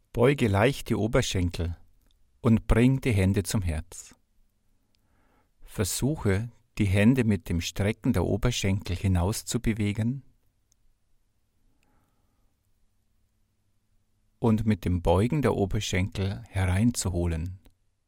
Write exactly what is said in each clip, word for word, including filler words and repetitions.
Beuge leicht die Oberschenkel und bring die Hände zum Herz. Versuche, die Hände mit dem Strecken der Oberschenkel hinaus zu bewegen und mit dem Beugen der Oberschenkel hereinzuholen.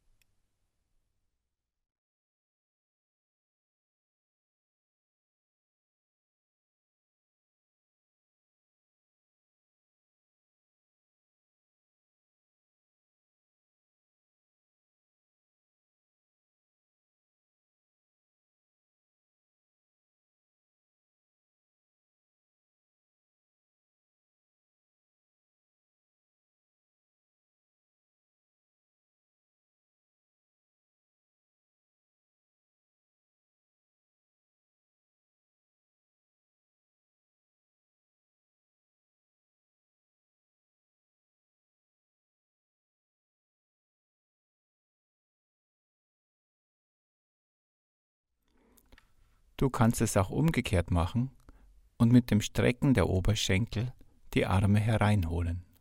Du kannst es auch umgekehrt machen und mit dem Strecken der Oberschenkel die Arme hereinholen.